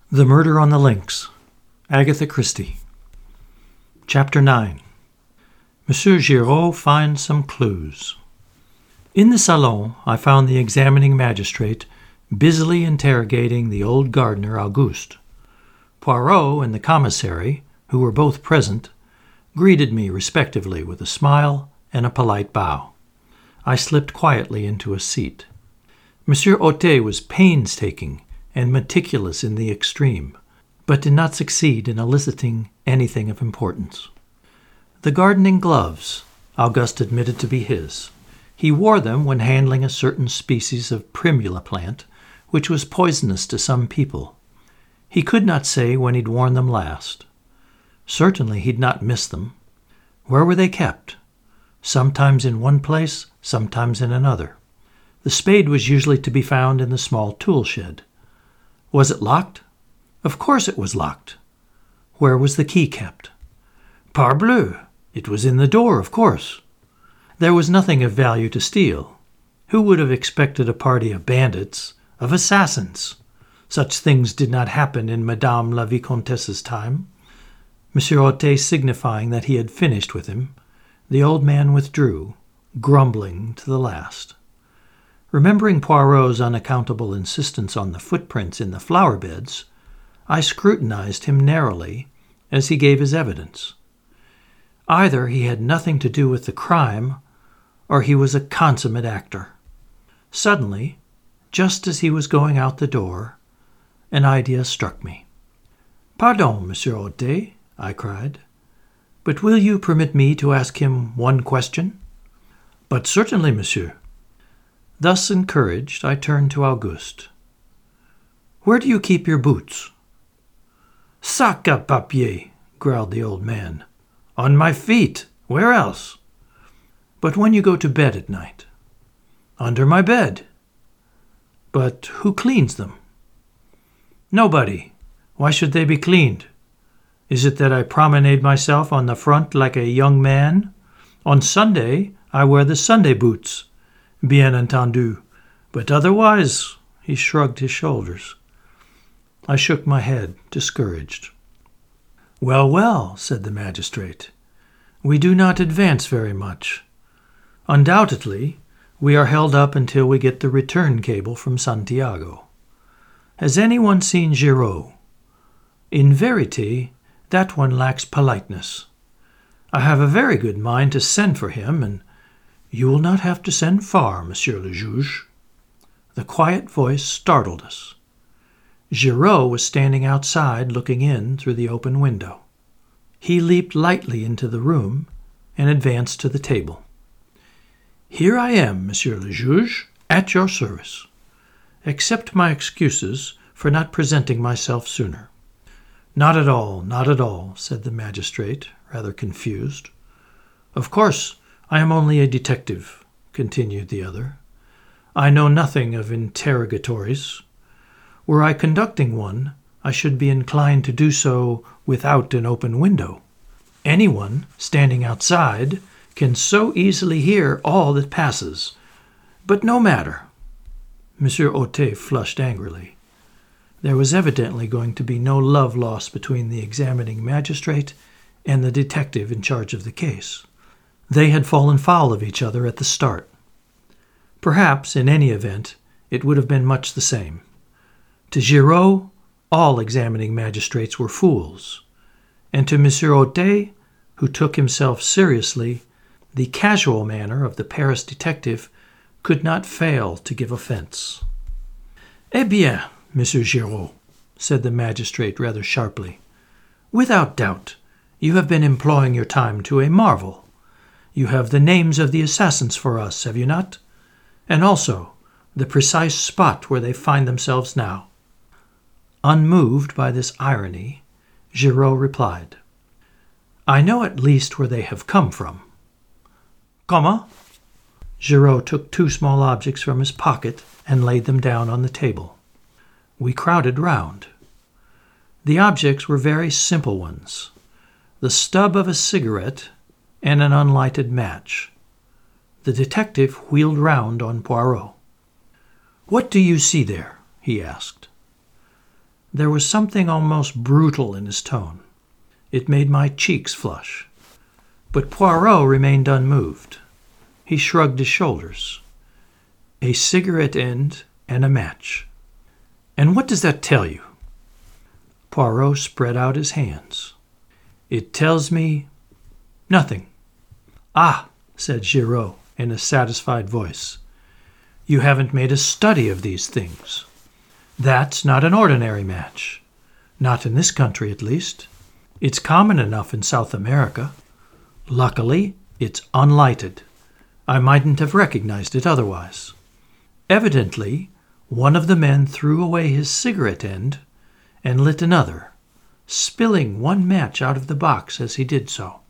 The Murder on the Links, Agatha Christie. Chapter 9. Monsieur Giraud finds some clues. In the salon, I found the examining magistrate busily interrogating the old gardener Auguste. Poirot and the commissary, who were both present, greeted me respectively with a smile and a polite bow. I slipped quietly into a seat. Monsieur Ottet was painstaking and meticulous in the extreme, but did not succeed in eliciting anything of importance. The gardening gloves Auguste admitted to be his. He wore them when handling a certain species of primula plant, which was poisonous to some people. He could not say when he'd worn them last. Certainly he'd not missed them. Where were they kept? Sometimes in one place, sometimes in another. The spade was usually to be found in the small tool shed. Was it locked? Of course it was locked. Where was the key kept? Parbleu! It was in the door, of course. There was nothing of value to steal. Who would have expected a party of bandits, of assassins? Such things did not happen in Madame la Vicomtesse's time. Monsieur Ottet signifying that he had finished with him, the old man withdrew, grumbling to the last. Remembering Poirot's unaccountable insistence on the footprints in the flower beds, I scrutinized him narrowly as he gave his evidence. Either he had nothing to do with the crime, or he was a consummate actor. Suddenly, just as he was going out the door, an idea struck me. "Pardon, Monsieur Ottet," I cried, "but will you permit me to ask him one question?" "But certainly, monsieur." Thus encouraged, I turned to Auguste. "Where do you keep your boots?" "Sac à papier," growled the old man. "On my feet. Where else?" "But when you go to bed at night?" "Under my bed." "But who cleans them?" "Nobody. Why should they be cleaned? Is it that I promenade myself on the front like a young man? On Sunday, I wear the Sunday boots. Bien entendu. But otherwise," he shrugged his shoulders. I shook my head, discouraged. "Well, well," said the magistrate, "we do not advance very much. Undoubtedly, we are held up until we get the return cable from Santiago. Has anyone seen Giraud? In verity, that one lacks politeness. I have a very good mind to send for him, and you will not have to send far, Monsieur le Juge." The quiet voice startled us. Giraud was standing outside looking in through the open window. He leaped lightly into the room and advanced to the table. "Here I am, Monsieur le Juge, at your service. Accept my excuses for not presenting myself sooner." "Not at all, not at all," said the magistrate, rather confused. "Of course, I am only a detective," continued the other. "I know nothing of interrogatories. Were I conducting one, I should be inclined to do so without an open window. Anyone standing outside can so easily hear all that passes. But no matter." Monsieur Ottet flushed angrily. There was evidently going to be no love lost between the examining magistrate and the detective in charge of the case. They had fallen foul of each other at the start. Perhaps, in any event, it would have been much the same. To Giraud, all examining magistrates were fools, and to Monsieur Ottet, who took himself seriously, the casual manner of the Paris detective could not fail to give offense. "Eh bien, Monsieur Giraud," said the magistrate rather sharply, "without doubt, you have been employing your time to a marvel. You have the names of the assassins for us, have you not? And also the precise spot where they find themselves now." Unmoved by this irony, Giraud replied, "I know at least where they have come from." "Comment?" Giraud took two small objects from his pocket and laid them down on the table. We crowded round. The objects were very simple ones: the stub of a cigarette and an unlighted match. The detective wheeled round on Poirot. "What do you see there?" he asked. There was something almost brutal in his tone. It made my cheeks flush. But Poirot remained unmoved. He shrugged his shoulders. A cigarette end and a match. And what does that tell you? Poirot spread out his hands. It tells me nothing. Ah, said Giraud in a satisfied voice. You haven't made a study of these things. That's not an ordinary match. Not in this country, at least. It's common enough in South America. Luckily, it's unlighted. I mightn't have recognized it otherwise. Evidently, one of the men threw away his cigarette end and lit another, spilling one match out of the box as he did so.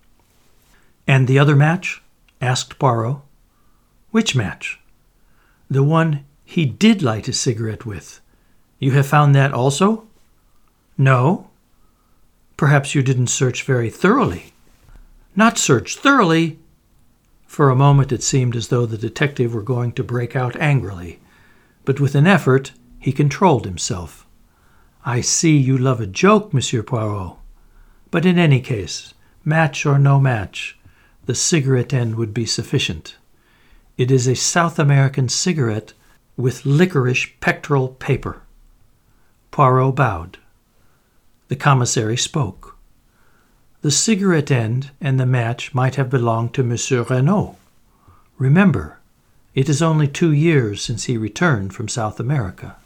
And the other match? Asked Poirot. Which match? The one he did light his cigarette with. You have found that also? No. Perhaps you didn't search very thoroughly. Not search thoroughly? For a moment it seemed as though the detective were going to break out angrily, but with an effort he controlled himself. I see you love a joke, Monsieur Poirot. But in any case, match or no match, the cigarette end would be sufficient. It is a South American cigarette with licorice pectoral paper. Poirot bowed. The commissary spoke. The cigarette end and the match might have belonged to Monsieur Renaud. Remember, it is only 2 years since he returned from South America.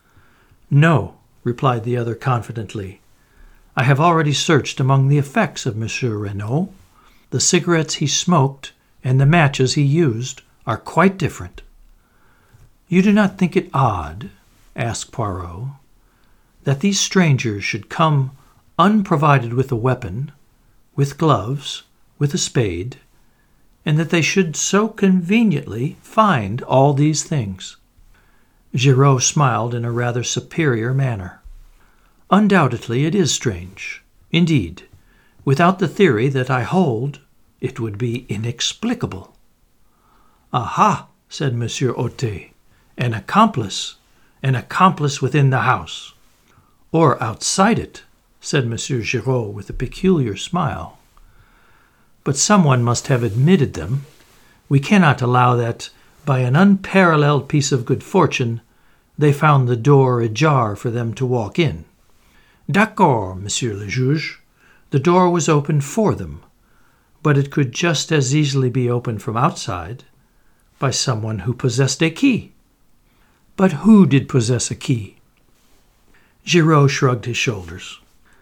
No, replied the other confidently. I have already searched among the effects of Monsieur Renaud. The cigarettes he smoked and the matches he used are quite different. You do not think it odd, asked Poirot, that these strangers should come unprovided with a weapon, with gloves, with a spade, and that they should so conveniently find all these things? Giraud smiled in a rather superior manner. Undoubtedly it is strange. Indeed, without the theory that I hold, it would be inexplicable. Aha, said Monsieur Hautet, an accomplice within the house. Or outside it, said Monsieur Giraud with a peculiar smile. But someone must have admitted them. We cannot allow that, by an unparalleled piece of good fortune, they found the door ajar for them to walk in. D'accord, Monsieur le Juge. The door was opened for them, but it could just as easily be opened from outside by someone who possessed a key. But who did possess a key? Giraud shrugged his shoulders.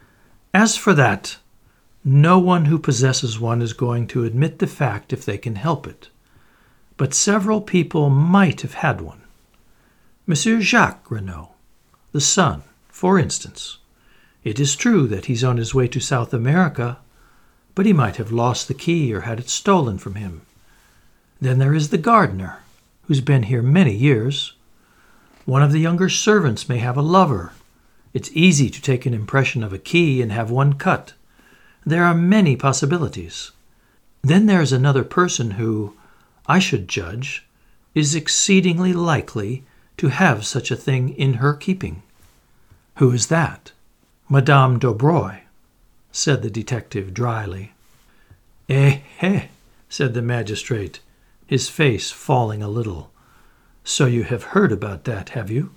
As for that, no one who possesses one is going to admit the fact if they can help it. But several people might have had one. Monsieur Jacques Renaud, the son, for instance. It is true that he's on his way to South America, but he might have lost the key or had it stolen from him. Then there is the gardener, who's been here many years. One of the younger servants may have a lover. It's easy to take an impression of a key and have one cut. There are many possibilities. Then there's another person who, I should judge, is exceedingly likely to have such a thing in her keeping. Who is that? Madame d'Aubroy, said the detective dryly. Eh, said the magistrate, his face falling a little. So you have heard about that, have you?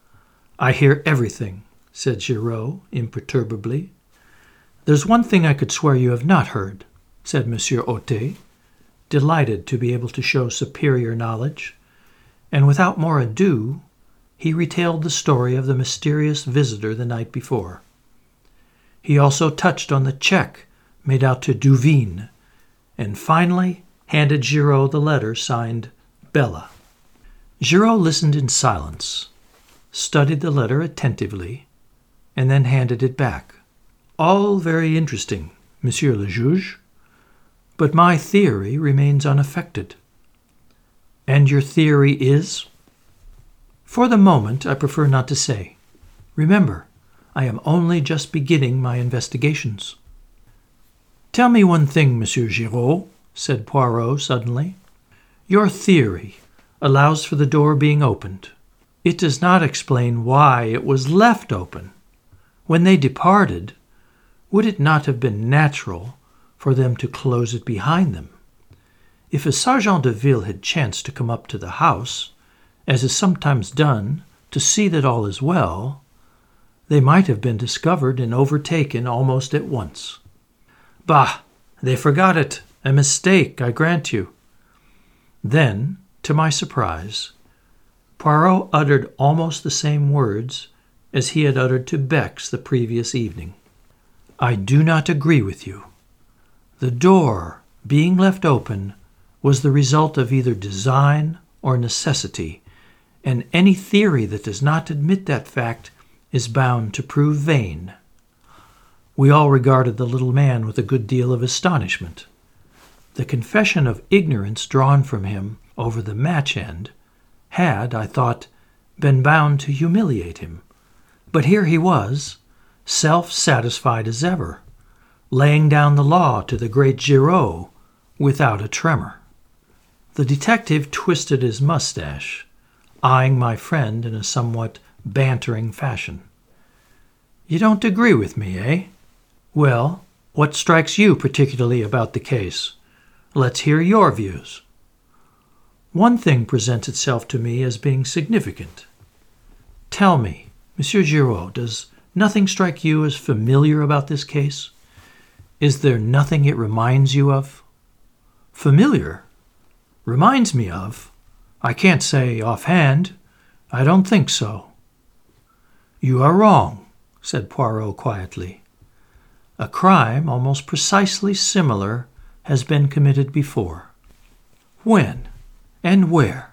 I hear everything, said Giraud imperturbably. There's one thing I could swear you have not heard, said Monsieur Hautet, delighted to be able to show superior knowledge, and without more ado, he retailed the story of the mysterious visitor the night before. He also touched on the check made out to Duveen, and finally handed Giraud the letter signed Bella. Giraud listened in silence, studied the letter attentively, and then handed it back. All very interesting, Monsieur le Juge, but my theory remains unaffected. And your theory is? For the moment, I prefer not to say. Remember, I am only just beginning my investigations. Tell me one thing, Monsieur Giraud, said Poirot suddenly. Your theory allows for the door being opened. It does not explain why it was left open. When they departed, would it not have been natural for them to close it behind them? If a sergeant de ville had chanced to come up to the house, as is sometimes done, to see that all is well, they might have been discovered and overtaken almost at once. Bah! They forgot it. A mistake, I grant you. Then, to my surprise, Poirot uttered almost the same words as he had uttered to Bex the previous evening. I do not agree with you. The door, being left open, was the result of either design or necessity, and any theory that does not admit that fact is bound to prove vain. We all regarded the little man with a good deal of astonishment. The confession of ignorance drawn from him over the match-end had, I thought, been bound to humiliate him. But here he was, self-satisfied as ever, laying down the law to the great Giraud without a tremor. The detective twisted his mustache, eyeing my friend in a somewhat bantering fashion. You don't agree with me, eh? Well, what strikes you particularly about the case? Let's hear your views. One thing presents itself to me as being significant. Tell me, Monsieur Giraud, does nothing strike you as familiar about this case? Is there nothing it reminds you of? Familiar? Reminds me of? I can't say offhand. I don't think so. You are wrong, said Poirot quietly. A crime almost precisely similar has been committed before. When and where?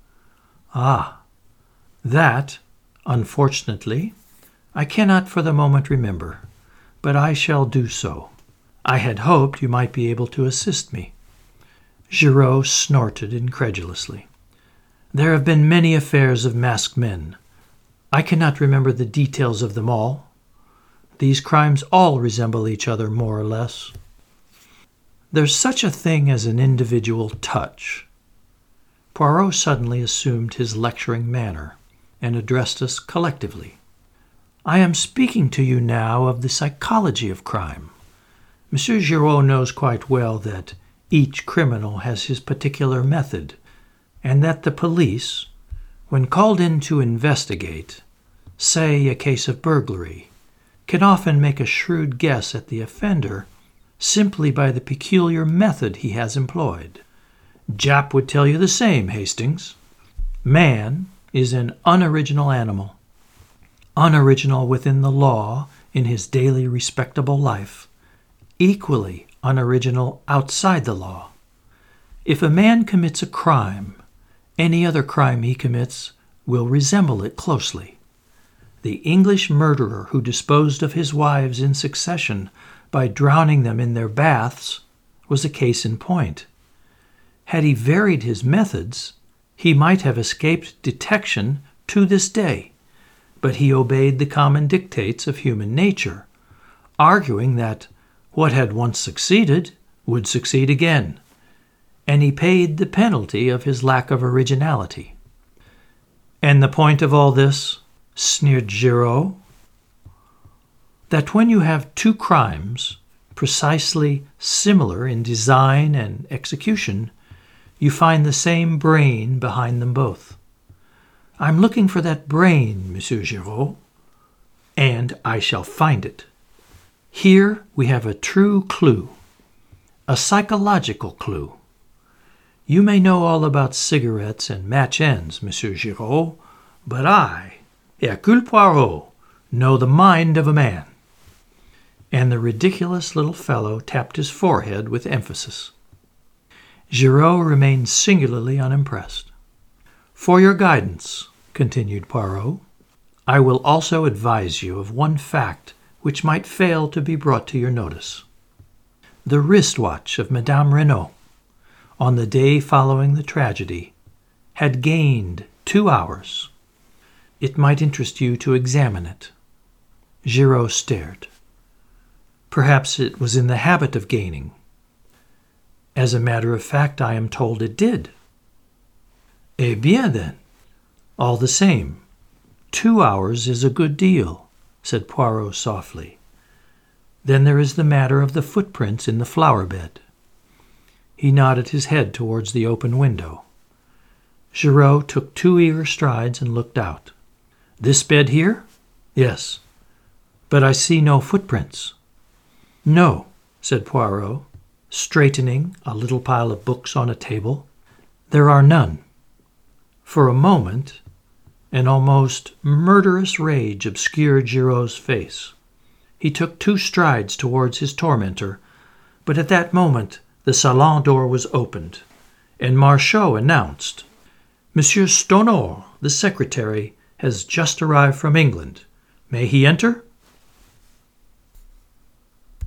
Ah, that, unfortunately, I cannot for the moment remember, but I shall do so. I had hoped you might be able to assist me. Giraud snorted incredulously. There have been many affairs of masked men. I cannot remember the details of them all. These crimes all resemble each other more or less. There's such a thing as an individual touch. Poirot suddenly assumed his lecturing manner and addressed us collectively. I am speaking to you now of the psychology of crime. Monsieur Giraud knows quite well that each criminal has his particular method, and that the police, when called in to investigate, say a case of burglary, can often make a shrewd guess at the offender simply by the peculiar method he has employed. Japp would tell you the same, Hastings. Man is an unoriginal animal, unoriginal within the law in his daily respectable life, equally unoriginal outside the law. If a man commits a crime, any other crime he commits will resemble it closely. The English murderer who disposed of his wives in succession by drowning them in their baths was a case in point. Had he varied his methods, he might have escaped detection to this day, but he obeyed the common dictates of human nature, arguing that what had once succeeded would succeed again, and he paid the penalty of his lack of originality. And the point of all this, sneered Giraud, that when you have two crimes precisely similar in design and execution, you find the same brain behind them both. I'm looking for that brain, Monsieur Giraud, and I shall find it. Here we have a true clue, a psychological clue. You may know all about cigarettes and match ends, Monsieur Giraud, but I, Hercule Poirot, know the mind of a man. And the ridiculous little fellow tapped his forehead with emphasis. Giraud remained singularly unimpressed. For your guidance, continued Poirot, I will also advise you of one fact which might fail to be brought to your notice. The wristwatch of Madame Renaud, on the day following the tragedy, had gained 2 hours. It might interest you to examine it. Giraud stared. Perhaps it was in the habit of gaining. As a matter of fact, I am told it did. Eh bien, then. All the same, 2 hours is a good deal, said Poirot softly. "Then there is the matter of the footprints in the flower-bed." He nodded his head towards the open window. Giraud took 2 eager strides and looked out. "This bed here?" "Yes." "But I see no footprints." "No," said Poirot, straightening a little pile of books on a table. "There are none." For a moment, an almost murderous rage obscured Giraud's face. He took 2 strides towards his tormentor, but at that moment the salon door was opened, and Marchot announced, "Monsieur Stonor, the secretary, has just arrived from England. May he enter?"